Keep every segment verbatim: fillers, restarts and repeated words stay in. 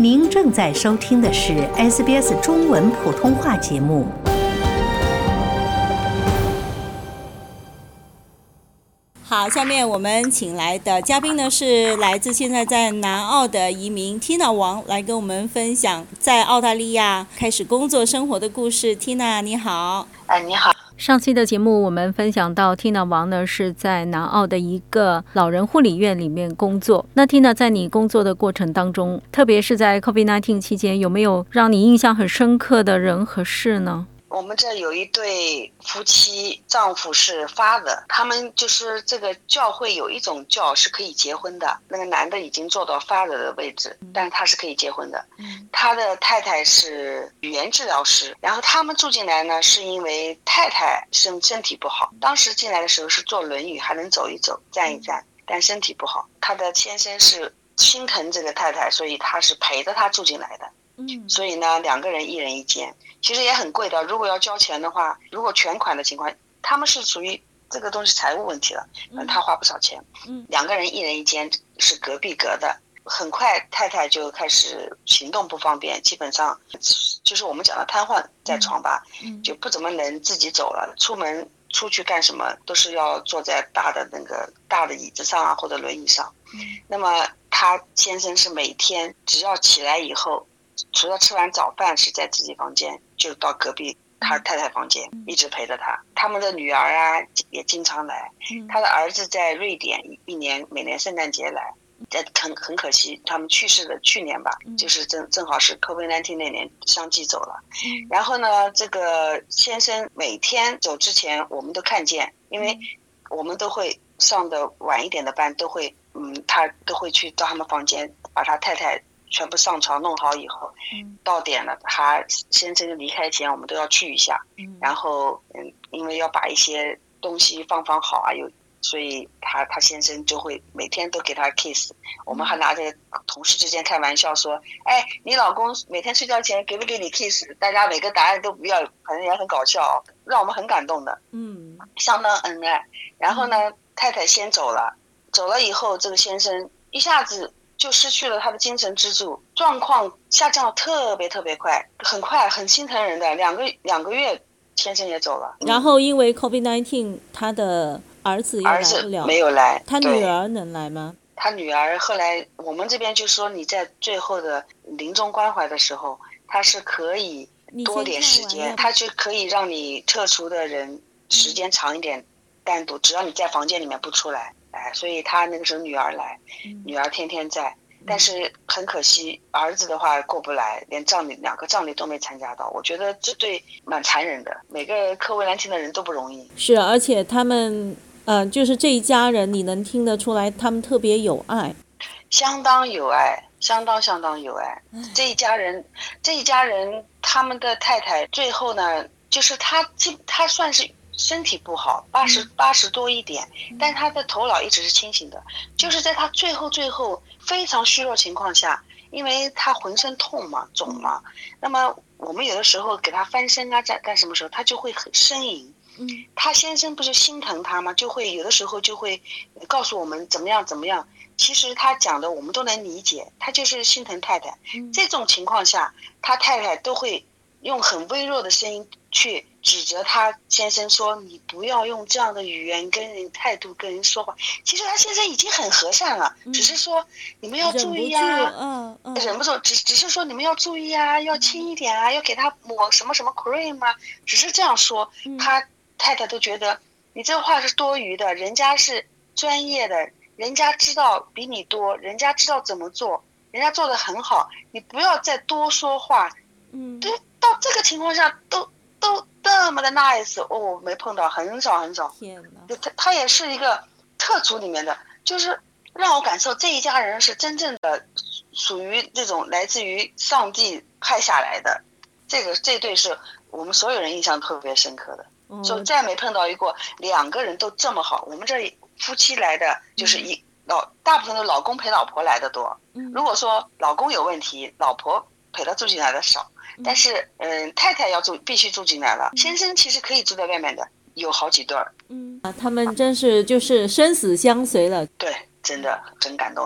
您正在收听的是 S B S 中文普通话节目。 好，下面我们请来的嘉宾呢是来自现在在南澳的移民 Tina 王，来跟我们分享在澳大利亚开始工作生活的故事。 Tina 你好。 哎，你好。 上期的节目我们分享到 Tina 王呢是在南澳的一个老人护理院里面工作。那 Tina 在你工作的过程当中，特别是在 COVID 十九 期间，有没有让你印象很深刻的人和事呢？ 我们这有一对夫妻，丈夫是 father， 他们就是这个教会有一种教是可以结婚的，那个男的已经做到 father 的位置，但是他是可以结婚的。他的太太是语言治疗师，然后他们住进来呢是因为太太身身体不好，当时进来的时候是坐轮椅，还能走一走站一站，但身体不好。他的先生是心疼这个太太，所以他是陪着他住进来的。嗯，所以呢两个人一人一间，其实也很贵的，如果要交钱的话，如果全款的情况，他们是属于这个东西财务问题了，嗯，他花不少钱。嗯，两个人一人一间，是隔壁隔的。很快太太就开始行动不方便，基本上就是我们讲的瘫痪在床吧，嗯，就不怎么能自己走了，出门出去干什么都是要坐在大的那个大的椅子上啊，或者轮椅上。嗯，那么他先生是每天只要起来以后，除了吃完早饭是在自己房间，就到隔壁他太太房间一直陪着他。他们的女儿啊也经常来，他的儿子在瑞典一年每年圣诞节来，很很可惜他们去世的去年吧，就是正正好是 COVID 十九 那年相继走了。然后呢这个先生每天走之前我们都看见，因为我们都会上的晚一点的班，都会嗯，他都会去到他们房间把他太太全部上床弄好以后，嗯，到点了他先生离开前我们都要去一下，嗯，然后嗯，因为要把一些东西放放好啊，有所以他他先生就会每天都给他 kiss。 我们还拿着同事之间开玩笑说，哎，你老公每天睡觉前给不给你 kiss？ 大家每个答案都不要，反正也很搞笑，让我们很感动的，嗯，相当恩爱。然后呢太太先走了，走了以后这个先生一下子就失去了他的精神支柱，状况下降特别特别快，很快，很心疼人的，两个两个月先生也走了。 然后因为 COVID 十九 他的儿子也来不了。 儿子没有来。 他女儿能来吗？ 他女儿后来我们这边就说你在最后的临终关怀的时候，他是可以多点时间，他就可以让你撤除的人时间长一点，单独，只要你在房间里面不出来。哎，所以他那个时候女儿来，嗯，女儿天天在，但是很可惜儿子的话过不来，连葬礼两个葬礼都没参加到。我觉得这对蛮残忍的，每个科威兰汀的人都不容易。 是，而且他们呃，就是这一家人你能听得出来他们特别有爱， 相当有爱，相当相当有爱。这一家人这一家人他们的太太最后呢，就是他他算是身体不好，八十八十多一点，但他的头脑一直是清醒的，就是在他最后最后非常虚弱情况下，因为他浑身痛嘛，肿嘛，那么我们有的时候给他翻身啊，在干什么时候他就会很呻吟。嗯，他先生不是心疼他吗？就会有的时候就会告诉我们怎么样怎么样。其实他讲的我们都能理解，他就是心疼太太。嗯，这种情况下，他太太都会用很微弱的声音去指责他先生说，你不要用这样的语言跟人态度跟人说话。其实他先生已经很和善了，嗯，只是说你们要注意啊，嗯嗯，忍不住，只只是说你们要注意啊，要轻一点啊，要给他抹什么什么 cream 啊，只是这样说，嗯，他太太都觉得你这话是多余的，人家是专业的，人家知道比你多，人家知道怎么做，人家做得很好，你不要再多说话。嗯，对，到这个情况下都都这么的 nice， 哦，没碰到，很少很少。天哪，他他也是一个特族里面的，就是让我感受这一家人是真正的属于这种来自于上帝派下来的，这个这对是我们所有人印象特别深刻的。嗯，就再没碰到一个两个人都这么好。我们这里夫妻来的就是一，嗯，老大部分的老公陪老婆来的多。嗯，如果说老公有问题，老婆陪他住进来的少。但是嗯，太太要住必须住进来了，先生其实可以住在外面的，有好几对儿。嗯， 啊，他们真是就是生死相随了。 对，真的真感动人。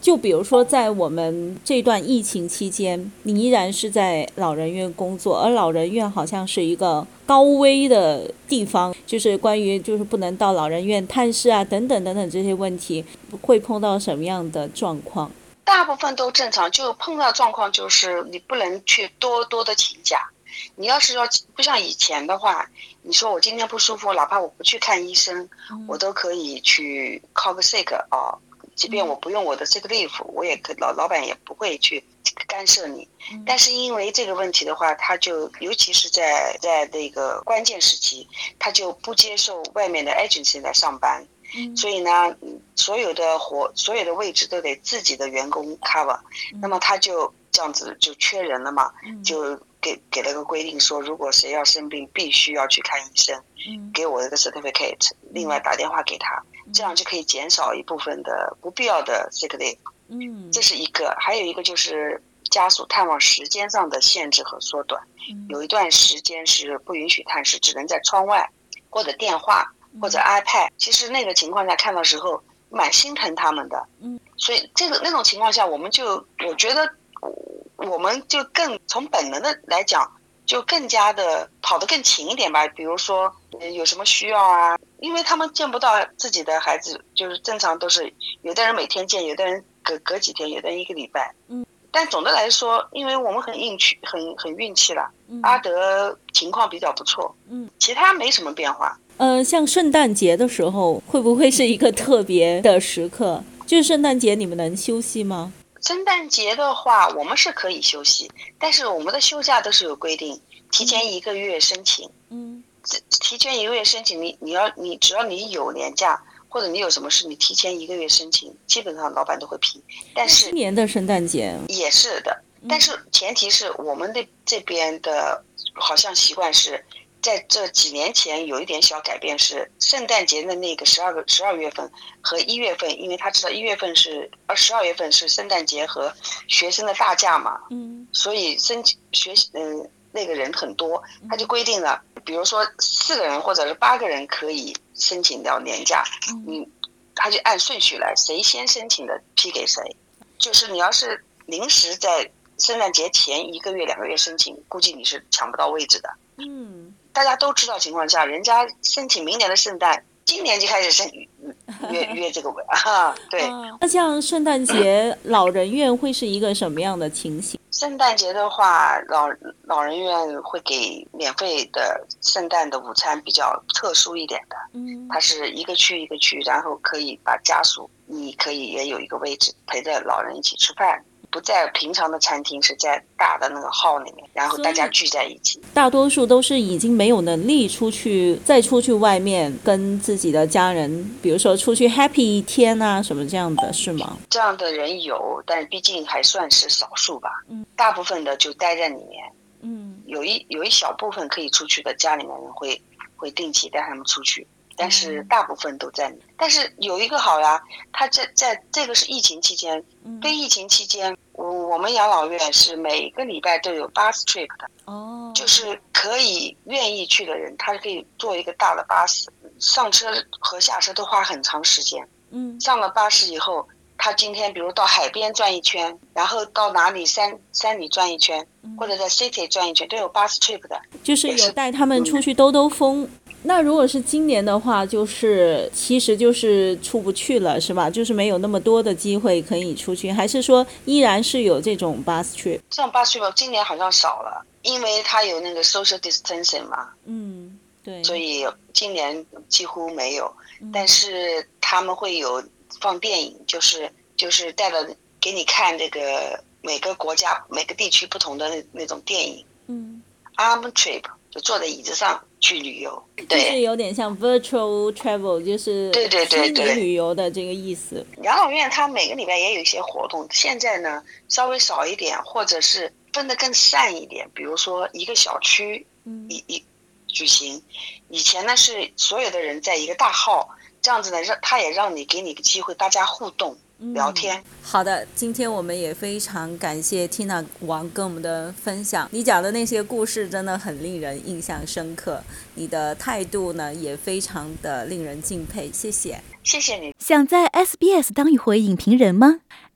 就比如说在我们这段疫情期间，你依然是在老人院工作，而老人院好像是一个高危的地方，就是关于就是不能到老人院探视啊等等等等这些问题，会碰到什么样的状况？ 大部分都正常，就碰到状况就是你不能去多多的请假。你要是要不像以前的话，你说我今天不舒服，哪怕我不去看医生，嗯、我都可以去 call 个 sick 啊，即便我不用我的 sick leave， 我也可老老板也不会去干涉你。嗯、但是因为这个问题的话，他就尤其是在在那个关键时期，他就不接受外面的 agency 来上班。嗯、所以呢，所有的活所有的位置都得自己的员工 cover，嗯、那么他就这样子就缺人了嘛，嗯、就给给了个规定说，如果谁要生病必须要去看医生，嗯、给我一个 certificate，嗯、另外打电话给他，嗯、这样就可以减少一部分的不必要的 sick leave，嗯、这是一个。还有一个就是家属探望时间上的限制和缩短，嗯、有一段时间是不允许探视，只能在窗外或者电话或者 iPad， 其实那个情况下看到时候蛮心疼他们的，嗯，所以这个那种情况下，我们就我觉得我们就更从本能的来讲，就更加的跑得更勤一点吧。比如说有什么需要啊，因为他们见不到自己的孩子，就是正常都是有的人每天见，有的人隔隔几天，有的人一个礼拜，嗯。但总的来说，因为我们很运气，很很运气了，嗯、阿德情况比较不错，嗯，其他没什么变化。 呃，像圣诞节的时候，会不会是一个特别的时刻？就是圣诞节你们能休息吗？ 圣诞节的话，我们是可以休息，但是我们的休假都是有规定，提前一个月申请。嗯，提前一个月申请，你你要你只要你有年假或者你有什么事，你提前一个月申请，基本上老板都会批。但是今年的圣诞节也是的，但是前提是我们的这边的好像习惯是。在这几年前有一点小改变，是圣诞节的那个十二个十二月份和一月份，因为他知道一月份是呃十二月份是圣诞节和学生的大假嘛，嗯，所以申请学嗯、呃、那个人很多，他就规定了，比如说四个人或者是八个人可以申请到年假，嗯，他就按顺序来，谁先申请的批给谁，就是你要是临时在圣诞节前一个月两个月申请，估计你是抢不到位置的，嗯。大家都知道情况下，人家申请明年的圣诞，今年就开始申约约这个位啊，对。 那像圣诞节老人院会是一个什么样的情形？ 圣诞节的话，老老人院会给免费的圣诞的午餐，比较特殊一点的。嗯，它是一个区一个区，然后可以把家属，你可以也有一个位置陪着老人一起吃饭。不在平常的餐厅，是在大的那个 hall 里面，然后大家聚在一起。 大多数都是已经没有能力出去，再出去外面跟自己的家人，比如说出去 happy 一天啊什么这样的，是吗？ 这样的人有，但毕竟还算是少数吧。嗯，大部分的就待在里面。嗯，有一有一小部分可以出去的，家里面人会会定期带他们出去。但是大部分都在里面，但是有一个好呀，他在在这个是疫情期间，非疫情期间，我我们养老院是每个礼拜都有 bus trip 的，哦，就是可以愿意去的人，他可以坐一个大的巴士，上车和下车都花很长时间，嗯，上了巴士以后，他今天比如到海边转一圈，然后到哪里山山里转一圈，或者在 city 转一圈，都有 bus trip 的， 就是有带他们出去兜兜风。嗯，那如果是今年的话，就是其实就是出不去了，是吧？就是没有那么多的机会可以出去，还是说依然是有这种 bus trip？ 这种 bus trip 今年好像少了，因为它有那个 social distancing 嘛，嗯，对，所以今年几乎没有。嗯，但是他们会有放电影，就是就是带了给你看这个每个国家每个地区不同的 那, 那种电影。嗯 ，arm trip 就坐在椅子上去旅游，对， 就是有点像 virtual travel， 就是对对对对旅游的这个意思。 养老院它每个礼拜也有一些活动，现在呢稍微少一点，或者是分得更散一点，比如说一个小区一一举行。以前呢是所有的人在一个大号，这样子呢让他也让你给你个机会，大家互动。聊天、嗯、 好的，今天我们也非常感谢 Tina 王跟我们的分享，你讲的那些故事真的很令人印象深刻，你的态度呢也非常的令人敬佩，谢谢。 谢谢你。 想在 S B S 当一回影评人吗？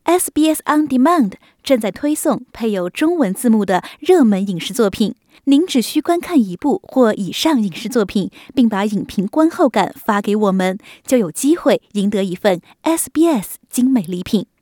S B S On Demand 正在推送配有中文字幕的热门影视作品。您只需观看一部或以上影视作品，并把影评观后感发给我们，就有机会赢得一份 S B S 精美礼品。